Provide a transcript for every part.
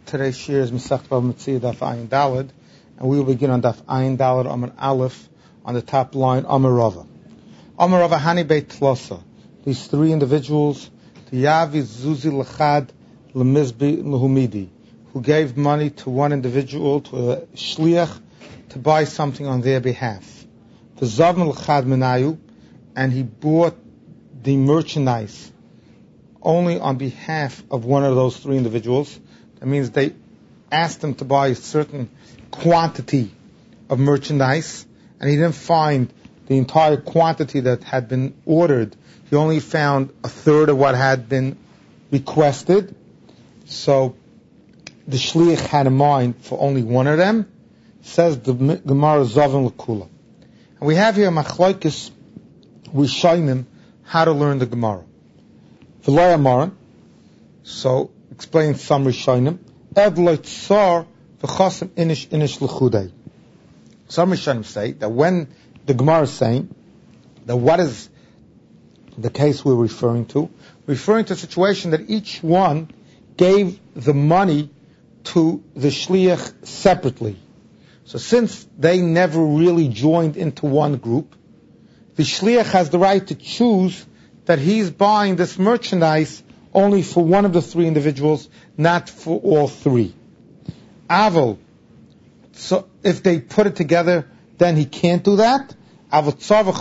Today's shir is Masechet Bava Metzia Daf Ayin Daled, and we will begin on Daf Ayin Daled Amar Aleph on the top line Amar Rava. Amar Rava Hani Beit Tlosa. These three individuals, the Yavi Zuzi Lechad Lemizbi Lehumidi, who gave money to one individual, to a shliach, to buy something on their behalf. The Zavim Lechad Menayu, and he bought the merchandise only on behalf of one of those three individuals. That means they asked him to buy a certain quantity of merchandise, and he didn't find the entire quantity that had been ordered. He only found a third of what had been requested. So the shliach had in mind for only one of them. Says the Gemara Zavim Lekula. And we have here Machlokes Rishonim how to learn the Gemara. V'lo Amaran, so explain some Rishonim. Ed loitzar v'chasam inish l'chudei. Some Rishonim say that when the Gemara is saying that what is the case we're referring to a situation that each one gave the money to the shliach separately. So since they never really joined into one group, the shliach has the right to choose that he's buying this merchandise only for one of the three individuals, not for all three. Aval, so if they put it together, then he can't do that. But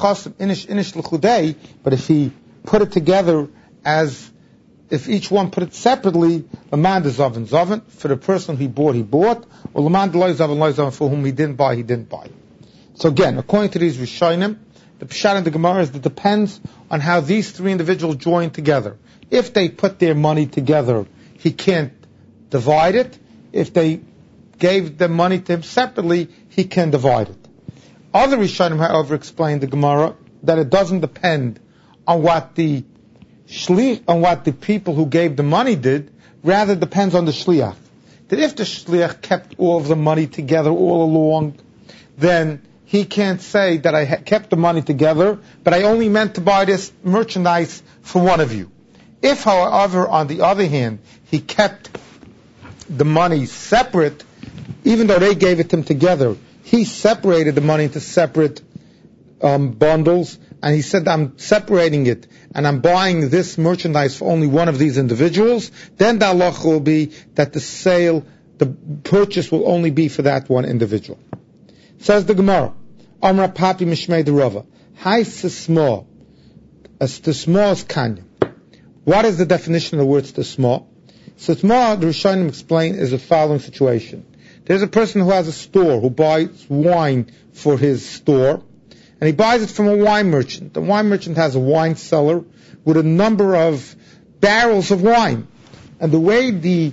if he put it together as if each one put it separately, Laman de Zavin, for the person he bought, or Laman de Loy Zavin, for whom he didn't buy. So again, according to these Rishonim, the Pshat in the Gemara is that it depends on how these three individuals join together. If they put their money together, he can't divide it. If they gave the money to him separately, he can divide it. Other Rishonim, however, explain the Gemara that it doesn't depend on what the people who gave the money did, rather it depends on the shliach. That if the shliach kept all of the money together all along, then he can't say that I kept the money together, but I only meant to buy this merchandise for one of you. If, however, on the other hand, he kept the money separate, even though they gave it to him together, he separated the money into separate bundles, and he said, I'm separating it, and I'm buying this merchandise for only one of these individuals, then the halacha will be that the purchase will only be for that one individual. Says the Gemara, Amra Papi Mishmei de Rava, Hai Sisma, as Sisma is Kanya. What is the definition of the word Sisma? Sisma, the Rishonim explain, is the following situation. There's a person who has a store, who buys wine for his store, and he buys it from a wine merchant. The wine merchant has a wine cellar with a number of barrels of wine. And the way the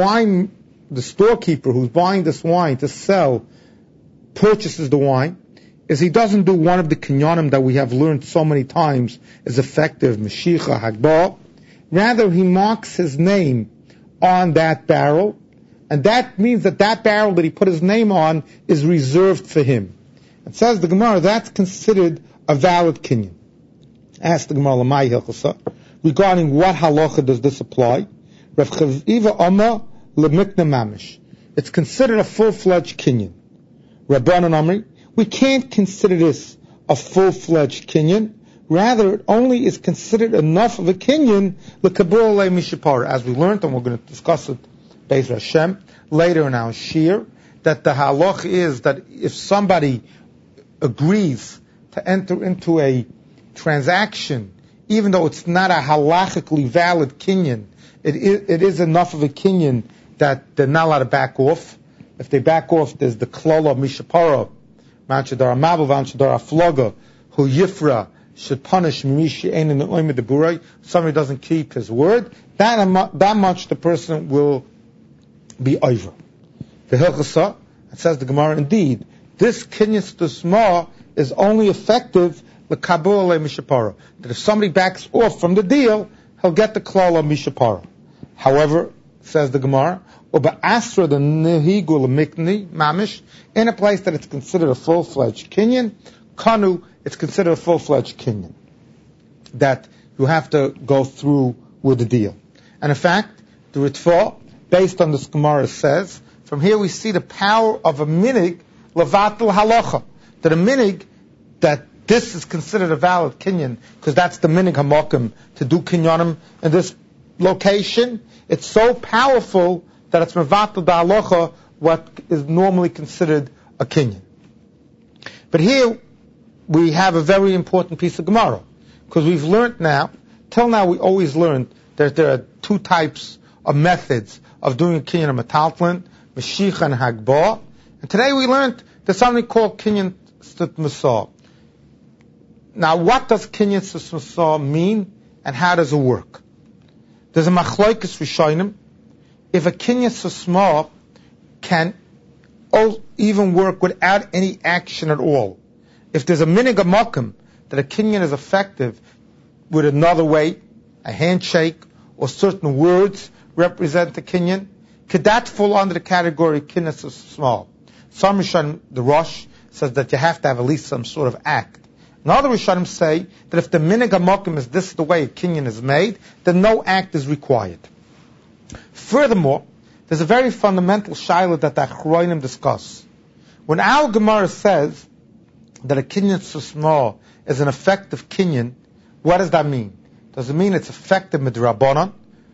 storekeeper who's buying this wine to sell purchases the wine is he doesn't do one of the kinyanim that we have learned so many times is effective, Mashicha, Hagbah. Rather, he marks his name on that barrel, and that means that barrel that he put his name on is reserved for him. It says the Gemara, that's considered a valid kinyan. Ask the Gemara, Lamai Hilchasa, regarding what halacha does this apply? Rav Chaviva Amma Lemikna Mamish. It's considered a full-fledged kinyan. Rabbanan Amri, we can't consider this a full-fledged kinyan. Rather, it only is considered enough of a kinyan, l'kabur le mishapar. As we learned, and we're going to discuss it, Beis Hashem, later in our shir, that the halach is that if somebody agrees to enter into a transaction, even though it's not a halachically valid kinyan, it is enough of a kinyan that they're not allowed to back off. If they back off, there's the klala mishapara, manchadar mabel, manchadar afloga, who yifra should punish mishi ein in the oimid the buray. Somebody doesn't keep his word. That much the person will be over. The hilchasa, it says the Gemara, indeed, this kinyan stusma is only effective l'kabul le mishapara. That if somebody backs off from the deal, he'll get the klala mishapara. However, says the Gemara, Uba asra the nehigul mikni mamish, in a place that it's considered a full-fledged kinyan, kanu, it's considered a full-fledged kinyan. That you have to go through with the deal. And in fact, the Ritva based on this Gemara says, from here we see the power of a minig levatel halacha. That a minig, that this is considered a valid kinyan, because that's the minig hamokim, to do kinyanim in this location. It's so powerful that it's mevatel da halacha, what is normally considered a kinyan. But here we have a very important piece of Gemara, because we've learned now, till now we always learned that there are two types of methods of doing a kinyan of metaltlin, Mashiach and Hagbah. And today we learned there's something called kinyan stit masah. Now, what does kinyan stit masah mean, and how does it work? There's a machlokes rishonim if a kinyan stit masah can even work without any action at all. If there's a minig makom that a kinyan is effective with another way, a handshake or certain words represent the kinyan, could that fall under the category kinyan stit masah? Some Rishonim, the Rosh, says that you have to have at least some sort of act. And other Rishonim say that if the minig hamokim is this the way a kinyan is made, then no act is required. Furthermore, there's a very fundamental shaila that the Achronim discuss. When our Gemara says that a kinyan stit masah is an effective kinyan, what does that mean? Does it mean it's effective midrabanan,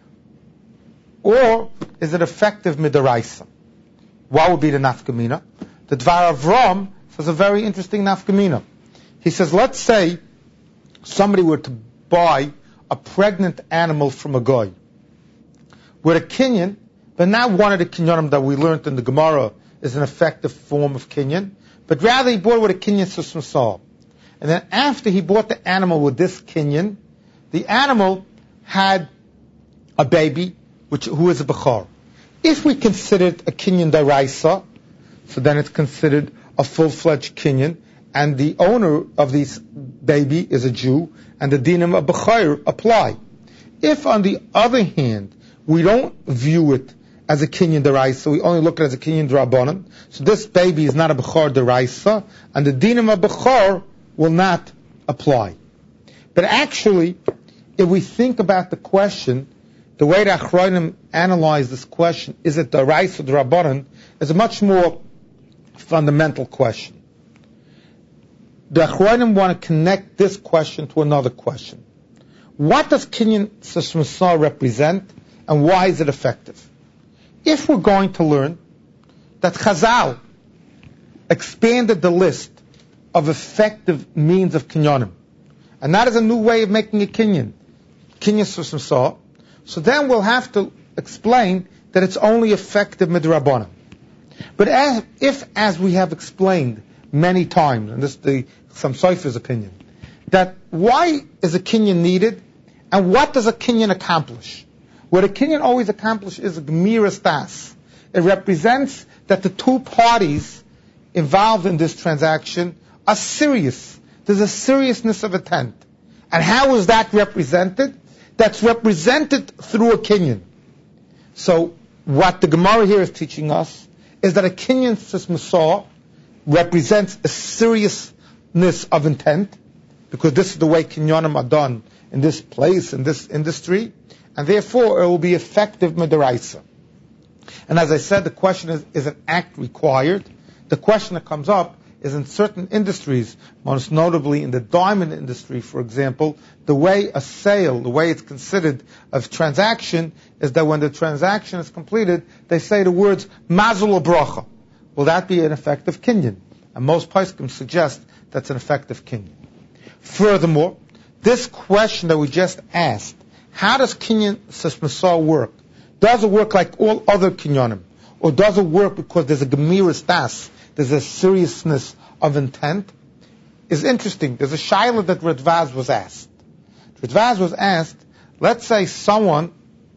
or is it effective midaraisa? What would be the nafkamina? The Dvar Avram says a very interesting nafkamina. He says, let's say somebody were to buy a pregnant animal from a guy with a kinyan, but not one of the kinyanim that we learned in the Gemara is an effective form of kinyan, but rather he bought it with a kinyan stit masah. And then after he bought the animal with this kinyan, the animal had a baby, who is a bechor. If we consider it a kinyan daraisa, so then it's considered a full-fledged kinyan, and the owner of this baby is a Jew, and the dinim of bechor apply. If, on the other hand, we don't view it as a kinyan daraisa, we only look at it as a kinyan drabanan, so this baby is not a bechor daraisa, and the dinim of bechor will not apply. But actually, if we think about the question, the way the Achronim analyze this question, is it daraisa or drabanan, is a much more fundamental question. The Achronim want to connect this question to another question. What does kinyan stit masah represent, and why is it effective? If we're going to learn that Chazal expanded the list of effective means of kinyanim, and that is a new way of making a kinyan stit masah, so then we'll have to explain that it's only effective midrabanan. But as we have explained many times, and this is some Sofer's opinion, that why is a kinyan needed, and what does a kinyan accomplish? What a kinyan always accomplishes is a gemiras das. It represents that the two parties involved in this transaction are serious. There's a seriousness of intent. And how is that represented? That's represented through a kinyan. So what the Gemara here is teaching us is that a kinyan stit masah represents a seriousness of intent, because this is the way kinyanim are done in this place, in this industry, and therefore it will be effective midaraisa. And as I said, the question is an act required? The question that comes up is in certain industries, most notably in the diamond industry, for example, the way a sale, the way it's considered a transaction, is that when the transaction is completed, they say the words mazel or bracha. Will that be an effective kinyan? And most poskim suggest that's an effective kinyan. Furthermore, this question that we just asked, how does kinyan stit masah work? Does it work like all other kinyanim? Or does it work because there's a gemiras das, there's a seriousness of intent? Is interesting. There's a shaila that Radvaz was asked. Radvaz was asked, let's say someone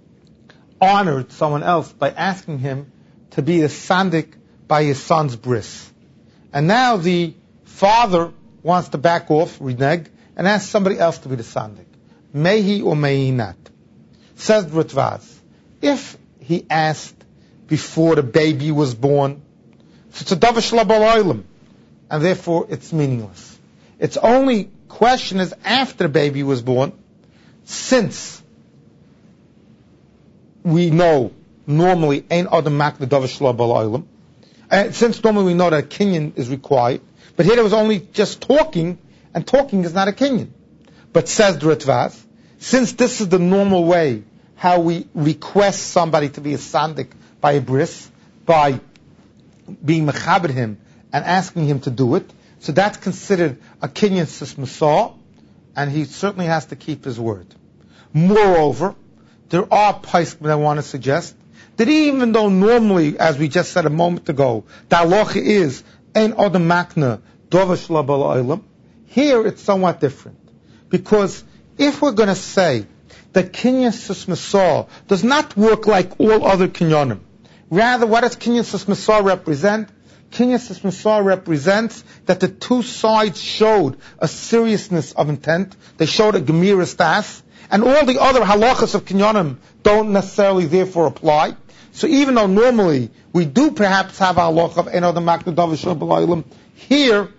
honored someone else by asking him to be a sandik by his son's bris. And now the father wants to back off, reneg, and ask somebody else to be the sandik. May he or may he not? Says Radvaz, if he asked before the baby was born, so it's a davar shel olam, and therefore it's meaningless. Its only question is after the baby was born, since we know normally ain't adam mak the davar shla bal olam. And since normally we know that a kinyan is required, but here it was only just talking, and talking is not a kinyan. But says the Ritvaz, since this is the normal way how we request somebody to be a sandik by a bris, by being mechaber him and asking him to do it, so that's considered a kinyan sis masah, and he certainly has to keep his word. Moreover, there are poskim that I want to suggest that even though normally, as we just said a moment ago, the halacha is ein adam makna davar shla bal olam, here it's somewhat different. Because if we're going to say that kinyan sis masah does not work like all other kinyanim, rather what does kinyan sis masah represent? Kinyan sis masah represents that the two sides showed a seriousness of intent, they showed a gemira stas, and all the other halachas of kinyanim don't necessarily therefore apply. So even though normally we do perhaps have a halacha of ein adam makna davar shla bal olam, here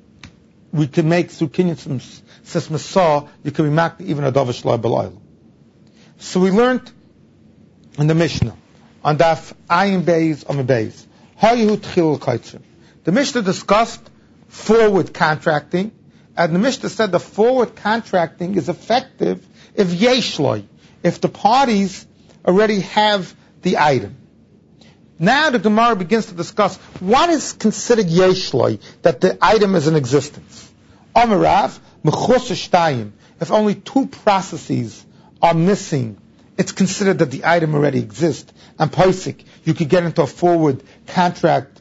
we can make through kinyan sis masah, you can be makna even a davar shla bal olam. So we learned in the Mishnah on daf ayin beis on beis hayu tchil kaitzim. The Mishnah discussed forward contracting, and the Mishnah said the forward contracting is effective if yeshloi, if the parties already have the item. Now the Gemara begins to discuss what is considered yeshloi, that the item is in existence. Amarav mechus shtayim, if only two processes are missing, it's considered that the item already exists. And paisik, you could get into a forward contract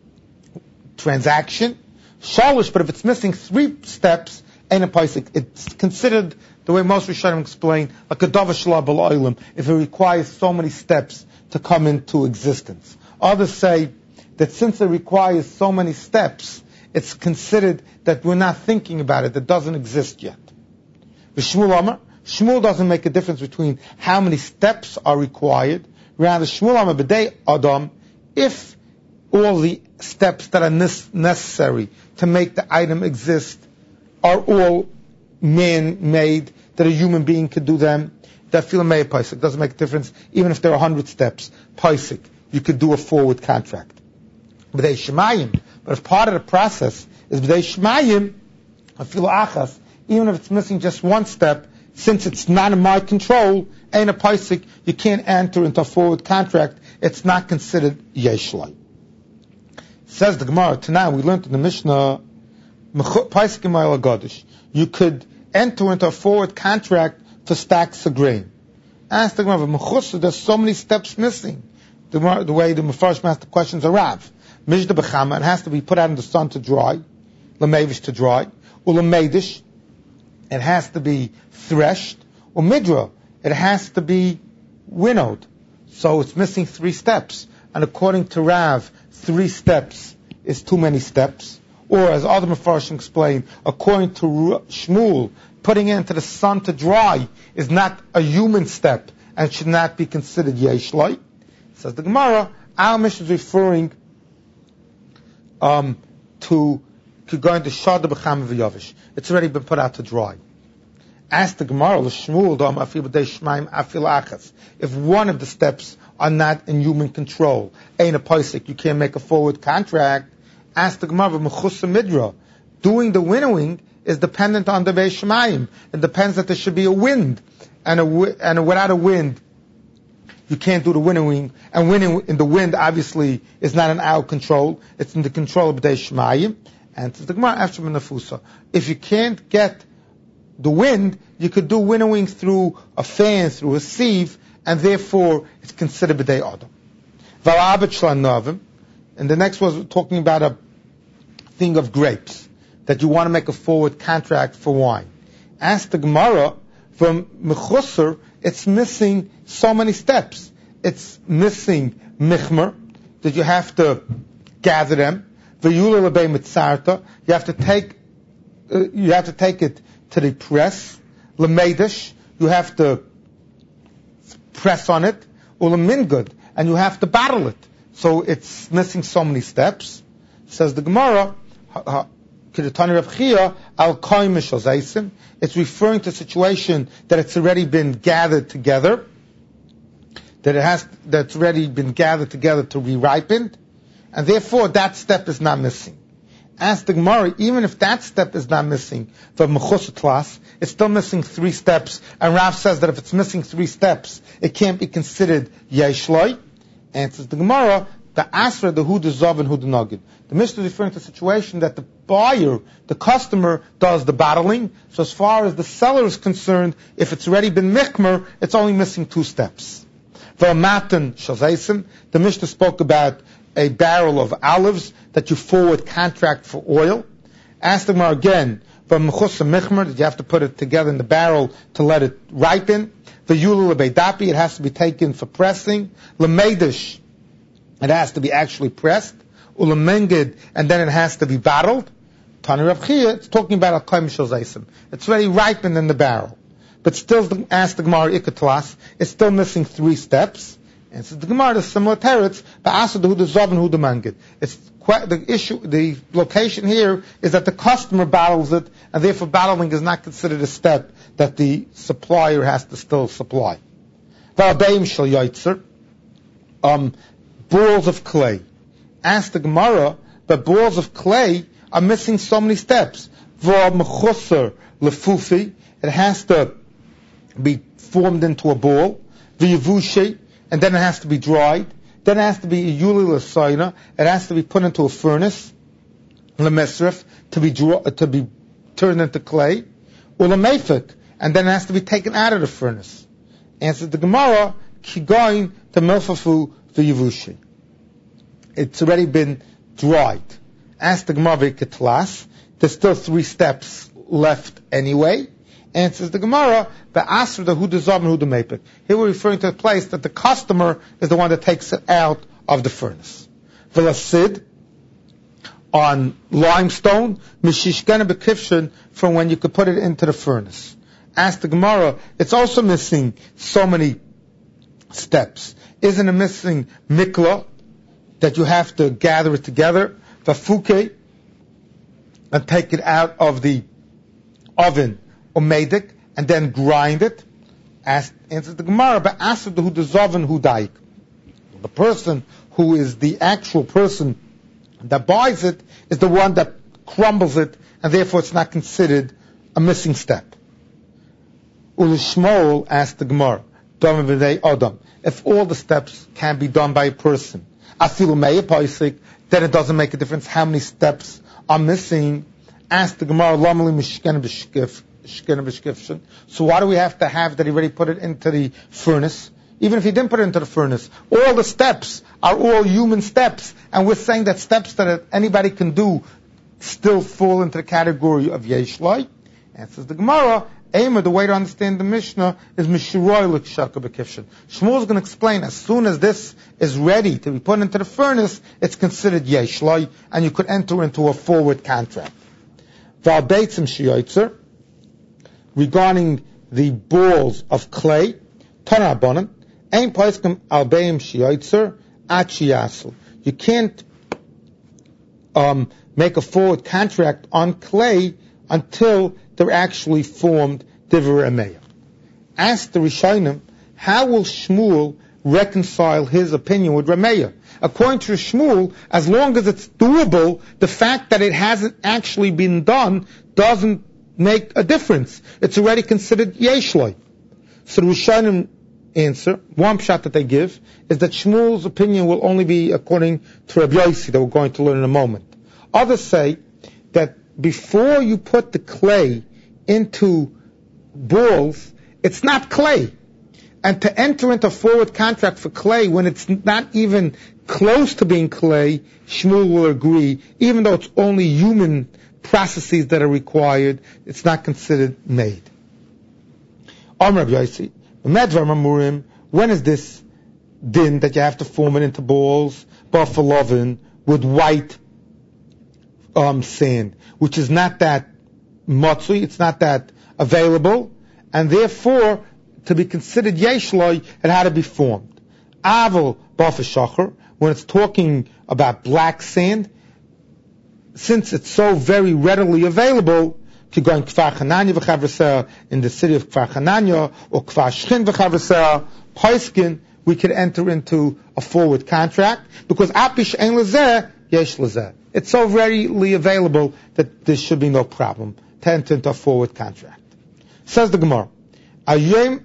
transaction. Shalish, but if it's missing 3 steps, ain't a paisik. It's considered, the way most Rishonim explain, like a davar shla bal olam, if it requires so many steps to come into existence. Others say that since it requires so many steps, it's considered that we're not thinking about it, it doesn't exist yet. Shmuel Amar, Shmuel doesn't make a difference between how many steps are required. Rather, Shmuel Amar b'dei Adam, if all the steps that are necessary to make the item exist are all man-made, that a human being could do them, that feel may paisik. Doesn't make a difference, even if there are 100 steps. Paisik, you could do a forward contract. B'dei Shemayim, but if part of the process is b'dei Shemayim, afilo achas, even if it's missing just 1 step, since it's not in my control, ain't a paisik, you can't enter into a forward contract, it's not considered yeshlai. Says the Gemara, tonight we learned in the Mishnah, paisik imayla gadish, you could enter into a forward contract for stacks of grain. Ask the Gemara, there's so many steps missing. The way the Mefarshim asked the questions are Rav. Mishda b'chama, it has to be put out in the sun to dry, l'mevish to dry, u'lemedish, it has to be threshed, or midra, it has to be winnowed. So it's missing 3 steps. And according to Rav, 3 steps is too many steps. Or as other Mefarshim explain, according to Shmuel, putting it into the sun to dry is not a human step and should not be considered yeshlai. Says the Gemara, our Mishnah is referring to going to Shada b'cham v'yavish. It's already been put out to dry. Ask the Gemara, if one of the steps are not in human control, ain't a paisik, you can't make a forward contract. Ask the Gemara, midra, doing the winnowing is dependent on the Beis Shemayim. It depends that there should be a wind, and without a wind, you can't do the winnowing. And winning in the wind, obviously, is not in our control; it's in the control of Beis Shemayim. And to the Gemara, after Menafusa, if you can't get the wind, you could do winnowing through a fan, through a sieve, and therefore it's considered b'dei Adam. Valabet shlan novim, and the next was talking about a thing of grapes, that you want to make a forward contract for wine. Ask the Gemara, from mechusser, it's missing so many steps. It's missing michmer, that you have to gather them. V'yula lebei mitzarta, you have to take it to the press. Lemedish, you have to press on it. Ulemingud, and you have to battle it. So it's missing so many steps. Says the Gemara, it's referring to a situation that it's already been gathered together. that's already been gathered together to be ripened, and therefore that step is not missing. Ask the Gemara, even if that step is not missing for mechus tlas, it's still missing 3 steps, and Rav says that if it's missing 3 steps, it can't be considered yeshloi. Answers the Gemara, the asra, the hu, the zav, and hu, the nagid. The Mishnah is referring to a situation that the buyer, the customer, does the bottling. So as far as the seller is concerned, if it's already been mikmer, it's only missing 2 steps. For a matan shazaisim, the Mishnah spoke about a barrel of olives that you forward contract for oil. Ask the Gemara again, for mechus mikmer, that you have to put it together in the barrel to let it ripen. For yulu lebeidapi, it has to be taken for pressing. Lemedish, it has to be actually pressed. Ulamengid, and then it has to be bottled. Tani Rav Chia, it's talking about al-qaim shazaisim. It's already ripened in the barrel. But still, ask the Gemara ikatlas, it's still missing 3 steps. And so the Gemara is similar teretz, but also the zav and the mangid. It's quite the issue. The location here is that the customer bottles it, and therefore bottling is not considered a step that the supplier has to still supply. Balls of clay. Ask the Gemara, but balls of clay are missing so many steps. It has to be formed into a ball. And then it has to be dried. Then it has to be a yuli l'sayna. It has to be put into a furnace, l'mesrif, to be turned into clay, u'lamefik, and then it has to be taken out of the furnace. Answers the Gemara, kigoin the milfafu v'yivushi. It's already been dried. Ask the Gemara v'ketlas. There's still 3 steps left anyway. Answers the Gemara, the asr, the hu, the zav, and hu, the mepik. Here we're referring to the place that the customer is the one that takes it out of the furnace. V'lasid, on limestone, mishishkena bekifshin, from when you could put it into the furnace. Ask the Gemara, it's also missing so many steps. Isn't it missing mikla, that you have to gather it together, vafuke, and take it out of the oven, or medik, and then grind it? Answers the Gemara, but ask the hu zav and hu daik. The person who is the actual person that buys it is the one that crumbles it, and therefore it's not considered a missing step. Ulishmol asked the Gemara, if all the steps can be done by a person, then it doesn't make a difference how many steps are missing. Ask the Gemara, so why do we have to have that he already put it into the furnace? Even if he didn't put it into the furnace, all the steps are all human steps, and we're saying that steps that anybody can do still fall into the category of yeshloi. Answers the Gemara, the way to understand the Mishnah is Mishiroy l'kshaka b'kifshin. Shmuel is going to explain, as soon as this is ready to be put into the furnace, it's considered yeshloi, and you could enter into a forward contract. V'al-beitzim shiyoitzer, regarding the balls of clay, Tana Rabbanan, ein paiskim al-beim shiyoitzer at shiyasu. You can't make a forward contract on clay until they're actually formed divrei emeya. Ask the Rishonim, how will Shmuel reconcile his opinion with Rameya? According to Shmuel, as long as it's doable, the fact that it hasn't actually been done doesn't make a difference. It's already considered yeshloi. So the Rishonim answer, one pshat that they give, is that Shmuel's opinion will only be according to Rabbi Yossi, that we're going to learn in a moment. Others say that before you put the clay into balls, it's not clay. And to enter into a forward contract for clay when it's not even close to being clay, Shmuel will agree, even though it's only human processes that are required, it's not considered made. Amar Rabbi Yossi, when is this din that you have to form it into balls, buffalo with white sand, which is not that matzui, it's not that available, and therefore, to be considered yeshloi, it had to be formed. Aval bafashachar, when it's talking about black sand, since it's so very readily available, in the city of Kfar Chananya, or Kfar Shchin v'chavresah, Paiskin, we could enter into a forward contract, because apish ein lezeh, yesh lezeh. It's so readily available that there should be no problem to enter into a forward contract. Says the Gemara, a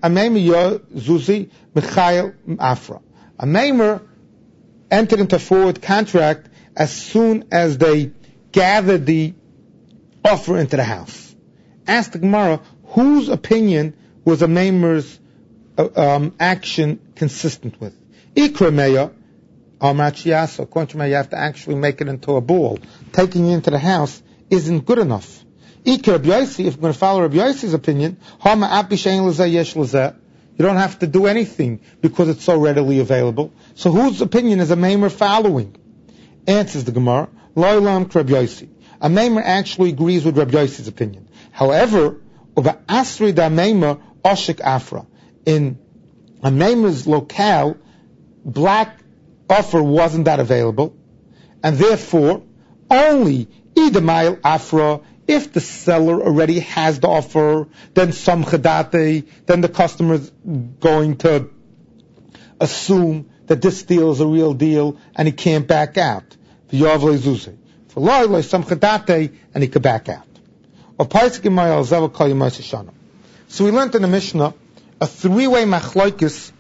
maimer entered into a forward contract as soon as they gathered the offer into the house. Ask the Gemara, whose opinion was a maimer's action consistent with? Ikra meya, according to me, you have to actually make it into a ball. Taking it into the house isn't good enough. Ikra Rabbi Yossi, if we're going to follow Rabbi Yossi's opinion, you don't have to do anything because it's so readily available. So whose opinion is a maimer following? Answers the Gemara, Lo'ilam Rabbi Yossi. A maimer actually agrees with Rabbi Yossi's opinion. However, over Asri da maimer oshik afra. In a maimer's locale, black offer wasn't that available, and therefore only idamayil afra. If the seller already has the offer, then some chadate, then the customer is going to assume that this deal is a real deal and he can't back out. For loy some chadate, and he could back out. So we learned in the Mishnah a three-way machlokes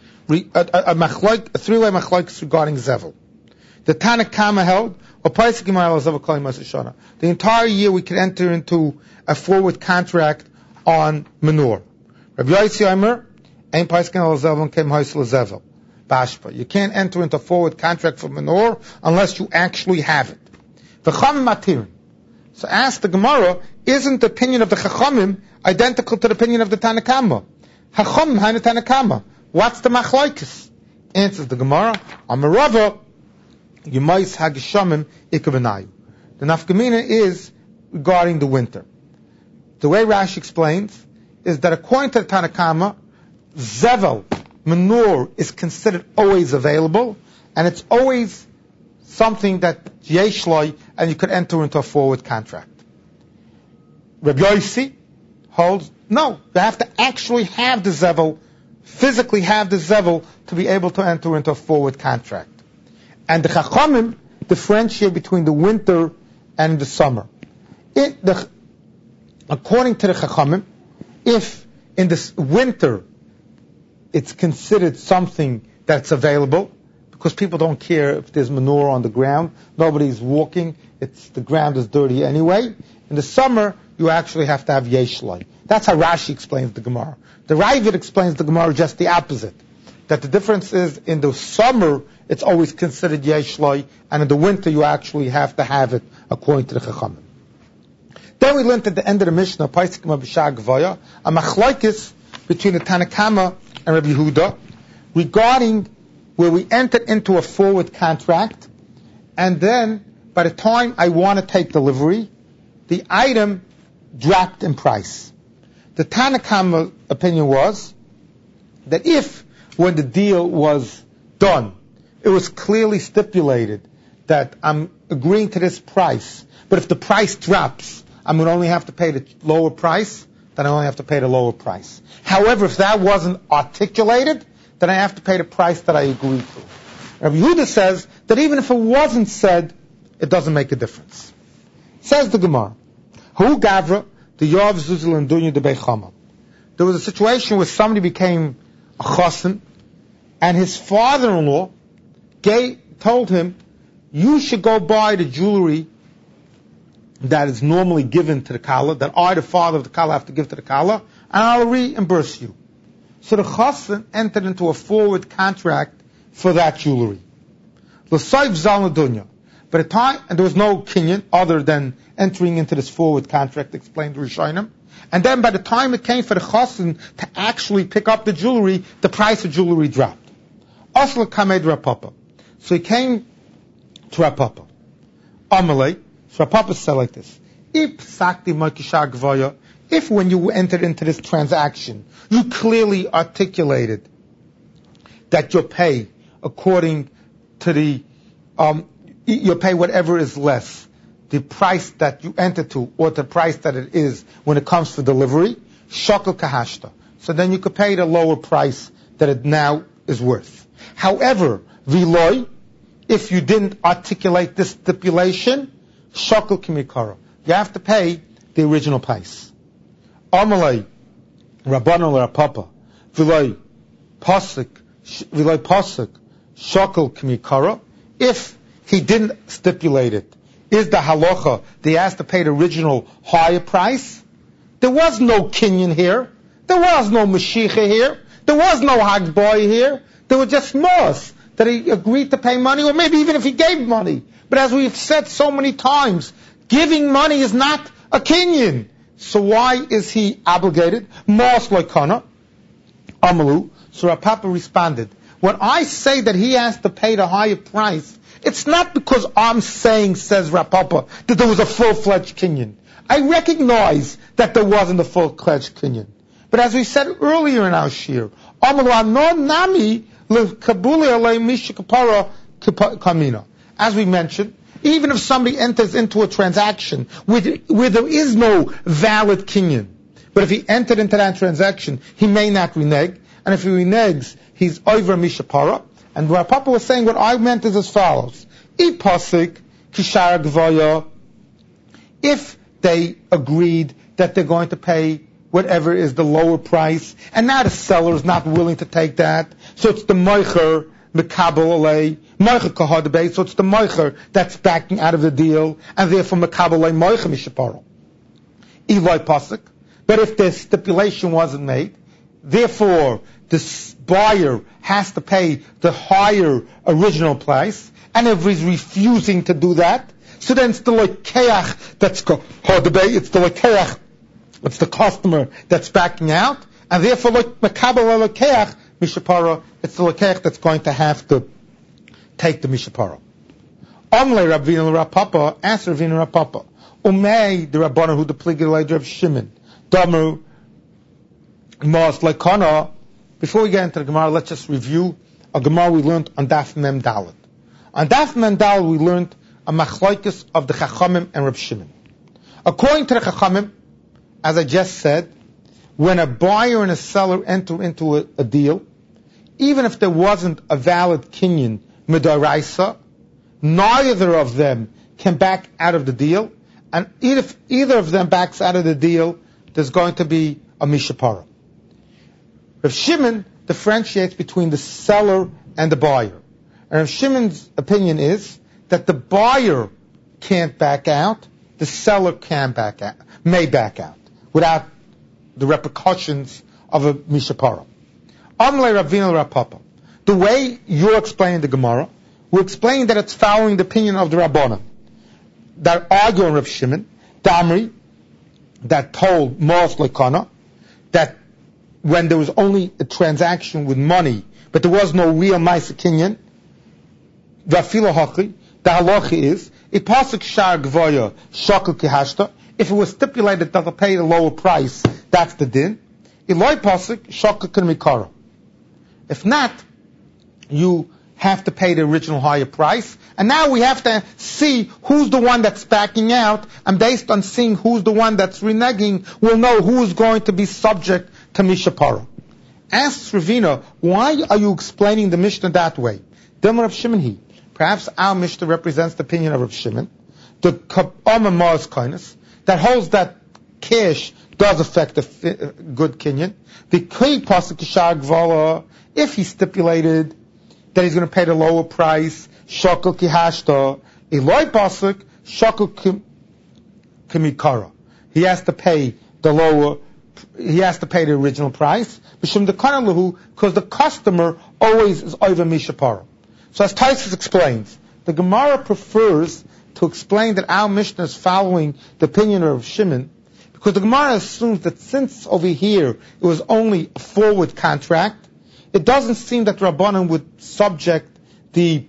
regarding Zevel. The Tanakama held, the entire year we could enter into a forward contract on manure. Rabbi Yossi Omer, ein paiskin al Zevel kem hoisel Zevel. Bashpa. You can't enter into a forward contract for manure unless you actually have it. V'chamim matirin. So ask the Gemara, isn't the opinion of the Chachamim identical to the opinion of the Tanakama? Chachamim hainu Tanakama. What's the machlokes? Answers the Gemara, Amarava, Yemais Hagishamim Ikavanayu. The nafkamina is regarding the winter. The way Rashi explains is that according to the Tanakama, Zevel, manure, is considered always available, and it's always something that yeshloi, and you could enter into a forward contract. Rabbi Yossi holds, no, you have to actually have the Zevel, physically have the Zevel to be able to enter into a forward contract. And the Chachamim differentiate between the winter and the summer. According to the Chachamim, if in the winter it's considered something that's available, because people don't care if there's manure on the ground, nobody's walking, the ground is dirty anyway. In the summer, you actually have to have yeshloi. That's how Rashi explains the Gemara. The Ravid explains the Gemara just the opposite. That the difference is in the summer, it's always considered yeshloi, and in the winter, you actually have to have it according to the Chachamim. Then we learned at the end of the Mishnah, a machlokes between the Tanakama and Rabbi Yehuda regarding where we entered into a forward contract, and then by the time I want to take delivery, the item dropped in price. The Tanakama opinion was that if, when the deal was done, it was clearly stipulated that I'm agreeing to this price, but if the price drops, I'm going to only have to pay the lower price, then I only have to pay the lower price. However, if that wasn't articulated, then I have to pay the price that I agreed to. Rabbi Yehuda says that even if it wasn't said, it doesn't make a difference. Says the Gemara, Hu Gavra, the Yov Zuzil and Dunya de Beichama. There was a situation where somebody became a chassan, and his father-in-law told him, you should go buy the jewelry that is normally given to the Kala, that I, the father of the Kala, have to give to the Kala, and I'll reimburse you. So the chassan entered into a forward contract for that jewelry. L'sayv zal dunya. But at the time, and there was no kinyan other than entering into this forward contract, explained Rishonim. And then by the time it came for the chassan to actually pick up the jewelry, the price of jewelry dropped. Asla kamed Rapapa. So he came to Rapapa. Amalei. So Rapapa said like this: if when you entered into this transaction, you clearly articulated that you'll pay according to the, you'll pay whatever is less, the price that you entered to, or the price that it is when it comes for delivery, shakel kahashta. So then you could pay the lower price that it now is worth. However, Viloi, if you didn't articulate this stipulation, Shakal Kimikara. You have to pay the original price. Amalei, Rabbanon Rapapa, Viloi Pasuk, Shakal Kimikara. If he didn't stipulate it, is the halacha that he has to pay the original higher price? There was no kinyan here. There was no Mashiach here. There was no Hagboi here. There was just Mos that he agreed to pay money, or maybe even if he gave money. But as we've said so many times, giving money is not a kinyan. So why is he obligated? Mos loikana, Amalu. So Rav Papa responded, when I say that he has to pay the higher price, it's not because I'm saying, says Rav Papa, that there was a full-fledged kinyan. I recognize that there wasn't a full-fledged kinyan. But as we said earlier in our shir, as we mentioned, even if somebody enters into a transaction where there is no valid kinyan, but if he entered into that transaction, he may not renege, and if he reneges, he's over mishapara. And Rav Papa was saying, what I meant is as follows: if they agreed that they're going to pay whatever is the lower price, and now the seller is not willing to take that, so it's the moicher mekabel alei, moicher kahadabei, so it's the moicher that's backing out of the deal, and therefore mekabel alei moicher mishaparo. Eloi pasuk. But if the stipulation wasn't made, therefore the buyer has to pay the higher original price, and if he's refusing to do that, so then it's the lokeach that's kahadabei, it's the lokeach, it's the customer that's backing out, and therefore, like Makabel Lokeach, Mishapara, it's the Lokeach that's going to have to take the Mishapara. Omle Ravina Rav Papa, answer Ravina Rav Papa. Umei, the Rabbana who depleted Rav Shimon. Damu, Mos Lekana. Before we get into the Gemara, let's just review a Gemara we learned on Daf Mem Dalet. On Daf Mem Dalet, we learned a machlokes of the Chachamim and Rav Shimon. According to the Chachamim, as I just said, when a buyer and a seller enter into a deal, even if there wasn't a valid kinyan midaraisa, neither of them can back out of the deal, and if either of them backs out of the deal, there's going to be a mishapara. Rav Shimon differentiates between the seller and the buyer. And Rav Shimon's opinion is that the buyer can't back out, the seller may back out, without the repercussions of a mishapara. Amle Ravina Rav Papa. The way you're explaining the Gemara, we're explaining that it's following the opinion of the Rabbanan that argue on Rav Shimon, Damri, that told Mos Lekana, that when there was only a transaction with money, but there was no real Maisa Kinyan, Vafila Haki, the halacha is, a pasuk shar gvoya shakal kihashta. If it was stipulated that they'll pay a lower price, that's the din. Eloi pasuk shakal kimikara. If not, you have to pay the original higher price. And now we have to see who's the one that's backing out, and based on seeing who's the one that's reneging, we'll know who's going to be subject to mishapara. Asks Ravina, why are you explaining the Mishnah that way? Dilma Rav Shimon he. Perhaps our Mishnah represents the opinion of Rav Shimon, the Kabama Mars kindness, that holds that cash does affect a good kinyan. The Kli Pasuk Kishar Gvala, if he stipulated that he's going to pay the lower price, Shakal Kihashta, Eloi Pasuk, Shakal Kimikara. He has to pay the original price, because the customer always is over Mishapara. So as Taisus explains, the Gemara prefers to explain that our Mishnah is following the opinion of Shimon, because the Gemara assumes that since over here it was only a forward contract, it doesn't seem that Rabbanan would subject the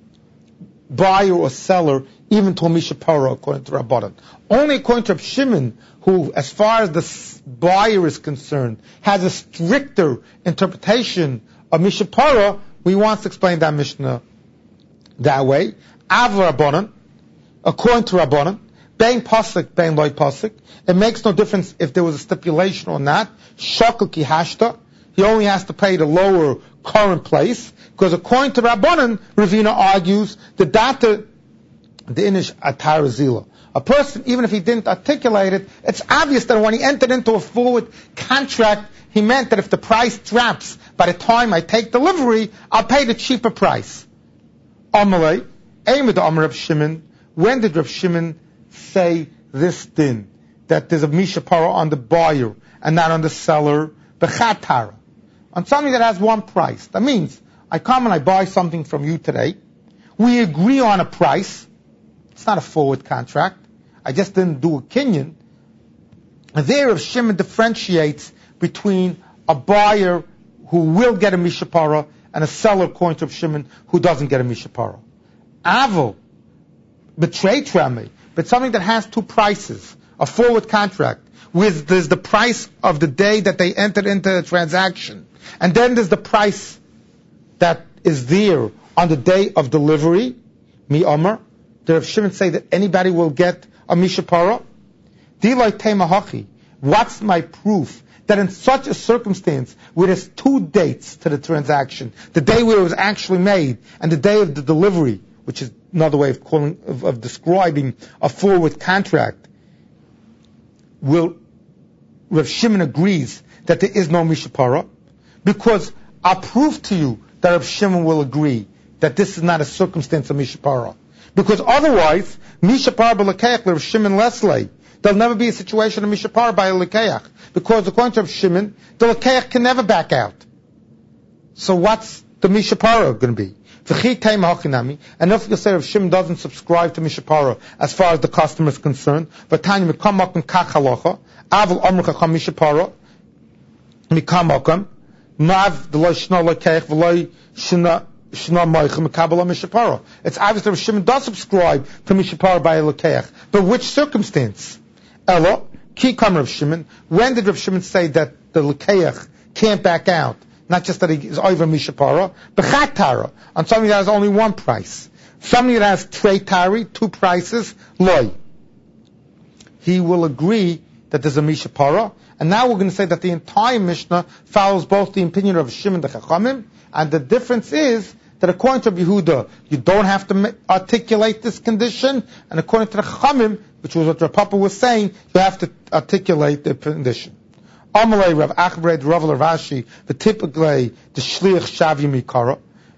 buyer or seller even to a Mishapara according to Rabbanan. Only according to Shimon, who, as far as the buyer is concerned, has a stricter interpretation of Mishapara, we want to explain that Mishnah that way. Av Rabbanan, according to Rabbanan, Bein Pasuk, Bein Loi Pasuk, it makes no difference if there was a stipulation or not. Shakal Kihashta, he only has to pay the lower current place, because according to Rabbanan, Ravina argues that the inish atar zila. A person, even if he didn't articulate it, it's obvious that when he entered into a forward contract, he meant that if the price drops by the time I take delivery, I'll pay the cheaper price. Amalei, Amid Amar Reb Shimon, when did Reb Shimon say this din? That there's a mishapara on the buyer and not on the seller, b'chatara. On something that has one price. That means, I come and I buy something from you today. We agree on a price. It's not a forward contract. I just didn't do a kinyan. And there, Reb Shimon differentiates between a buyer who will get a mishapara and a seller, according to Reb Shimon, who doesn't get a mishapara. Avo, betray trame, but something that has two prices, a forward contract, with there's the price of the day that they entered into the transaction, and then there's the price that is there on the day of delivery. Mi Omer, the Reb Shimon say that anybody will get a mishapara. Dilay teimahachi. What's my proof that in such a circumstance where there's two dates to the transaction, the day where it was actually made and the day of the delivery, which is another way of describing a forward contract, will Rav Shimon agrees that there is no mishapara? Because I'll prove to you that Rav Shimon will agree that this is not a circumstance of mishapara. Because otherwise, mishapara b'lekeach Rav Shimon leslei. There'll never be a situation of mishapara by a lekeach. Because according to Rav Shimon, the lekeach can never back out. So what's the mishapara going to be? And if you say Rav Shimon doesn't subscribe to mishapara as far as the customer is concerned, but Tanya mikam makom kach halacha, avol amr chacham mishapara, mikam makom, nav the loy shna lekeach v'loy shna moichem mekabel mishapara. It's obvious that Rav Shimon does subscribe to mishapara by a lekeach. But which circumstance? Elo, ki kam Rav Shimon. When did Rav Shimon say that the lekeach can't back out? Not just that he is over mishapara, but chatara, on something that has only one price. Something that has trei tari, two prices, loy. He will agree that there's a mishapara, and now we're going to say that the entire Mishnah follows both the opinion of Shimon the Chachamim, and the difference is that according to Yehuda, you don't have to articulate this condition, and according to the Chachamim, which was what Rav Papa was saying, you have to articulate the condition. Amalei Rav Achbred Rav Rashi, the typically the shliach shavim mikara,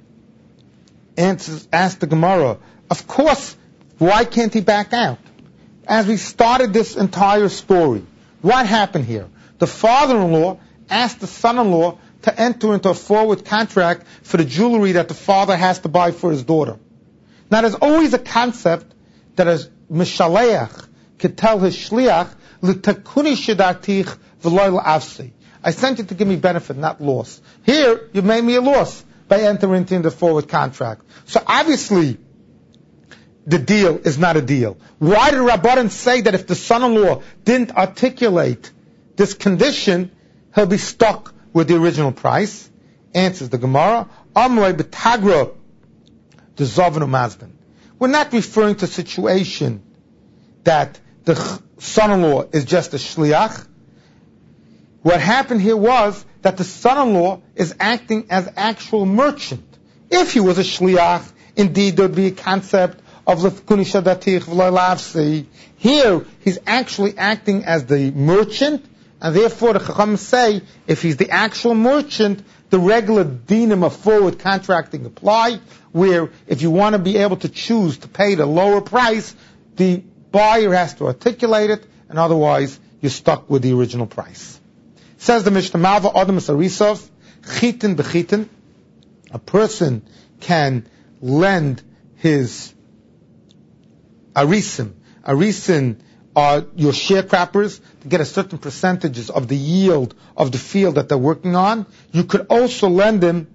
asked the Gemara, of course, why can't he back out? As we started this entire story, what happened here? The father-in-law asked the son-in-law to enter into a forward contract for the jewelry that the father has to buy for his daughter. Now there's always a concept that a mishaleach could tell his shliach, l'takuni shedatich v'loy l'avsi. I sent you to give me benefit, not loss. Here, you made me a loss by entering into the forward contract. So obviously, the deal is not a deal. Why did Rabbanan say that if the son-in-law didn't articulate this condition, he'll be stuck with the original price? Answers the Gemara, Amrei b'tagra the Zavanu Mazban. We're not referring to a situation that the son-in-law is just a shliach. What happened here was that the son-in-law is acting as actual merchant. If he was a shliach, indeed there would be a concept of l'tkuni shadatich v'lo lavsi. Here, he's actually acting as the merchant, and therefore the Chacham say, if he's the actual merchant, the regular dinim of forward contracting apply, where if you want to be able to choose to pay the lower price, the buyer has to articulate it, and otherwise you're stuck with the original price. Says the Mishnah, Malva Adam Sarisov, Chitin Bechitin, a person can lend his arisim. Arisim are your sharecroppers to get a certain percentages of the yield of the field that they're working on. You could also lend them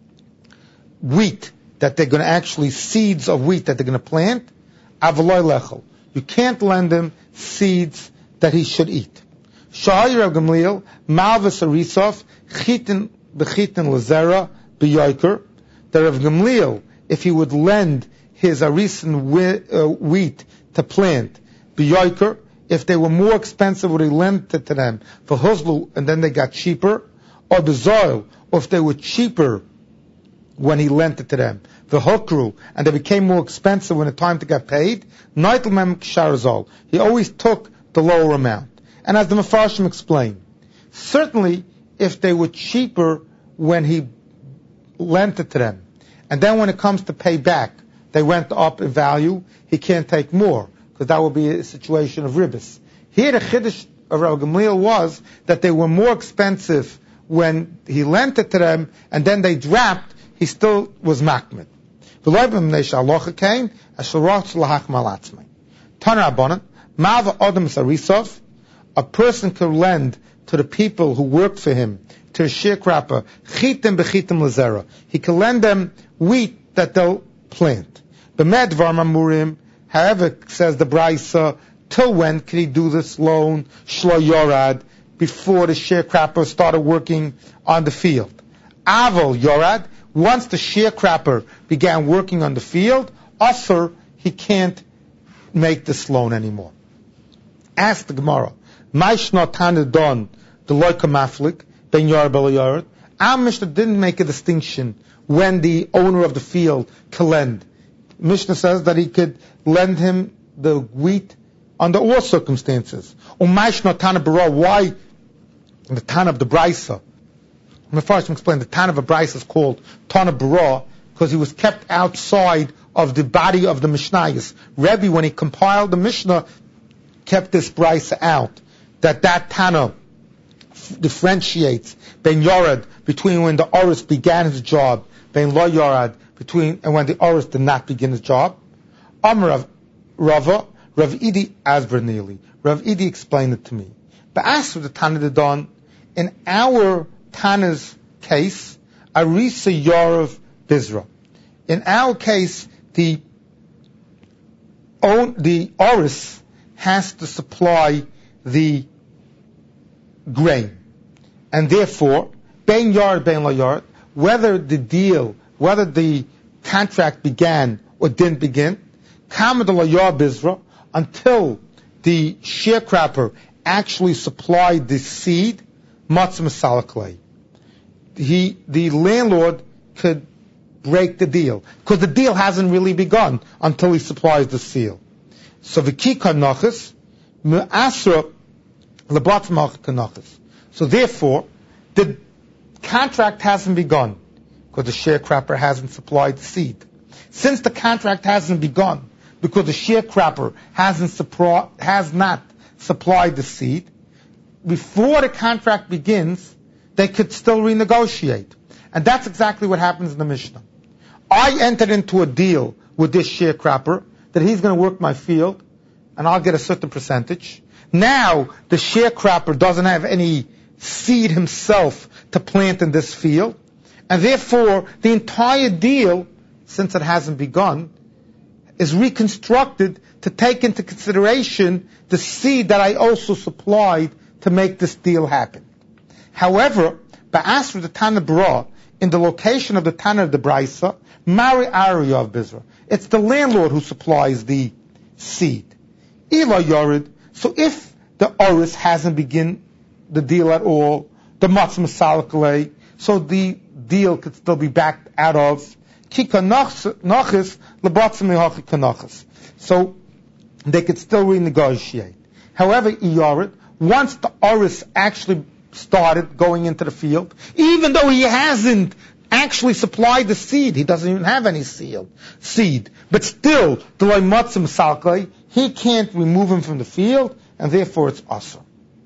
wheat that they're going to actually, seeds of wheat that they're going to plant. Avaloy lechel. You can't lend him seeds that he should eat. Shahari Rav Gamliel, Malvus Arisov, Chitin Bechitin Lazera, Beyoiker. The Rav Gamliel, if he would lend his arisin wheat to plant, Beyoiker, if they were more expensive, would he lend it to them for Huzlu, and then they got cheaper? or the zoil, or if they were cheaper when he lent it to them, the hukru, and they became more expensive when the time to get paid, Neitel Mem Ksharazol. He always took the lower amount. And as the Mefarshim explained, certainly if they were cheaper when he lent it to them, and then when it comes to pay back, they went up in value, he can't take more, because that would be a situation of ribis. Here the Chiddush of Rav Gamliel was that they were more expensive when he lent it to them, and then they dropped, he still was makmid. A person could lend to the people who work for him, to a sharecropper, chitim bechitim lazera. He can lend them wheat that they'll plant. However, says the Braisa, till when can he do this loan, shlo yorad, before the sharecropper started working on the field? Aval yorad, once the sharecropper began working on the field, asur, he can't make this loan anymore. Ask the Gemara, Maishna Tanadon, the Loika Maflik, Ben Yar Belayard. Our Mishnah didn't make a distinction when the owner of the field could lend. Mishnah says that he could lend him the wheat under all circumstances. Maishna Tanabara, why the Tan of the Braisa? The first explained the Tan of a Braisa is called Tanabara because he was kept outside of the body of the Mishnayos. Rebbe, when he compiled the Mishnah, kept this Braisa out. That Tana differentiates Ben Yorad between when the Oris began his job, Ben Lo Yorad between and when the Oris did not begin his job. Amar Rava, Rav Idi Asbernili. Rav Idi explained it to me. But as for the Tana Dedon, in our Tana's case, Arisa Yorav Bizra. In our case, the Oris has to supply the grain. And therefore, Ben Yard, Ben La Yard, whether the contract began or didn't begin, Kamad La Yard Bizra, until the sharecropper actually supplied the seed, Matzah Masalaklei. The landlord could break the deal, because the deal hasn't really begun until he supplies the seal. So Vikika Nachas, Me'asra Lebat Nachas. So therefore, the contract hasn't begun, because the sharecropper hasn't supplied the seed. Since the contract hasn't begun, because the sharecropper has not supplied the seed, before the contract begins, they could still renegotiate. And that's exactly what happens in the Mishnah. I entered into a deal with this sharecropper that he's going to work my field, and I'll get a certain percentage. Now, the sharecropper doesn't have any seed himself to plant in this field, and therefore, the entire deal, since it hasn't begun, is reconstructed to take into consideration the seed that I also supplied to make this deal happen. However, Ba'asr the Tana Bra, in the location of the Tana of the Braisa, Mari Ari of Bizra. It's the landlord who supplies the seed. Ila Yorid. So if the Oris hasn't begun the deal at all, the Matzah Masalakalei, so the deal could still be backed out of Kika Nachis, Lebatzim Mehachi Kanachis. So they could still renegotiate. However, Yorid, once the Oris actually started going into the field, even though he hasn't actually supplied the seed, he doesn't even have any seed, but still, the Loi Matzim Salkai, he can't remove him from the field, and therefore it's Asa.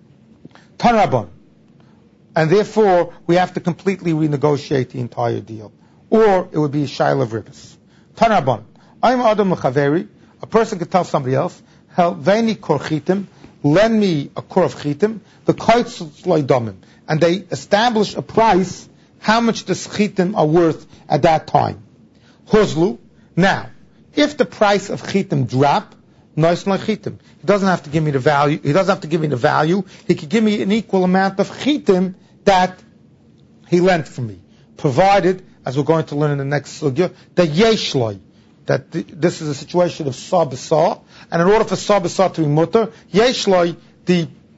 Tanrabon. And therefore, we have to completely renegotiate the entire deal. Or it would be a Shaila of Ribbis. Tanrabon. I'm Adam Mechaveri, a person could tell somebody else, Veni Kor Chitim, lend me a kor of chitim, the koitz loidomim, and they establish a price, how much the chitim are worth at that time. Huzlu. Now, if the price of chitim drop, nois like chitim. He doesn't have to give me the value. He doesn't have to give me the value. He could give me an equal amount of chitim that he lent from me, provided, as we're going to learn in the next sugya, that yeshloi, that this is a situation of sabasah, and in order for sabasah to be mutter, yeshloi, the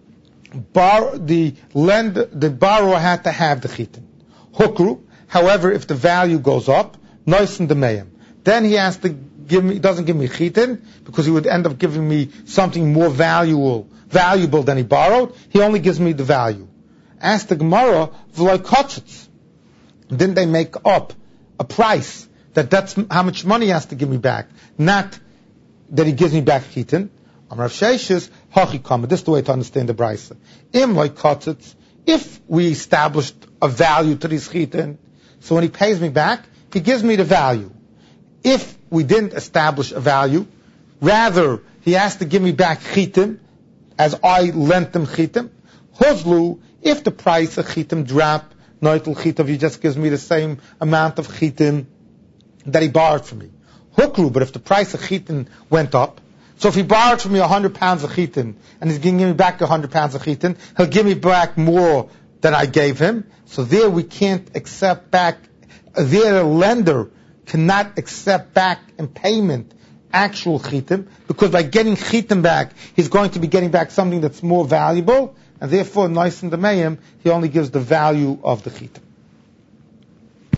the borrower had to have the chitin. Hukru, however, if the value goes up, noisen the mayim. Then he has to doesn't give me chitin, because he would end up giving me something more valuable than he borrowed. He only gives me the value. Ask the Gemara, v'loy kotzitz. Didn't they make up a price that's how much money he has to give me back, not that he gives me back chitin? Amar Sheishis, hachikama. This is the way to understand the brisa. Im loy kotzitz. If we established a value to this chitin, so when he pays me back, he gives me the value. If we didn't establish a value, rather he has to give me back chitim, as I lent him chitim. Huzlu, if the price of chitim drop, noitel chitim, he just gives me the same amount of chitim that he borrowed from me. Hukru, but if the price of chitim went up, so if he borrowed from me 100 pounds of chitin, and he's going to give me back 100 pounds of chitin, he'll give me back more than I gave him. So there we can't accept back, there a lender cannot accept back in payment actual chitim, because by getting chitim back, he's going to be getting back something that's more valuable, and therefore, nice in the mayim, he only gives the value of the chitim.